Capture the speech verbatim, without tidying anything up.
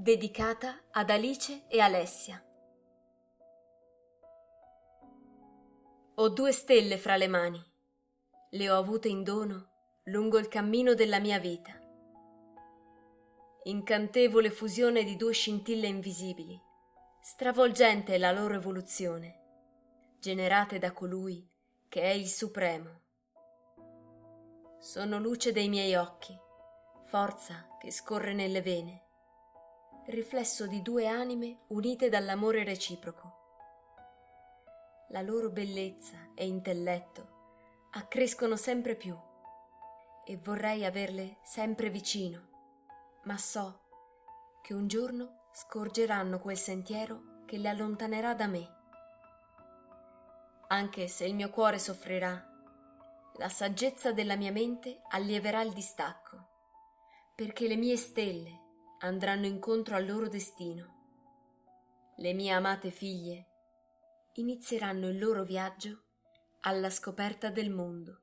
dedicata ad Alice e Alessia. Ho due stelle fra le mani, le ho avute in dono lungo il cammino della mia vita. Incantevole fusione di due scintille invisibili, stravolgente è la loro evoluzione, generate da colui che è il Supremo. Sono luce dei miei occhi, forza che scorre nelle vene, riflesso di due anime unite dall'amore reciproco. La loro bellezza e intelletto accrescono sempre più e vorrei averle sempre vicino, ma so che un giorno scorgeranno quel sentiero che le allontanerà da me. Anche se il mio cuore soffrirà, la saggezza della mia mente allieverà il distacco, perché le mie stelle andranno incontro al loro destino. Le mie amate figlie inizieranno il loro viaggio alla scoperta del mondo.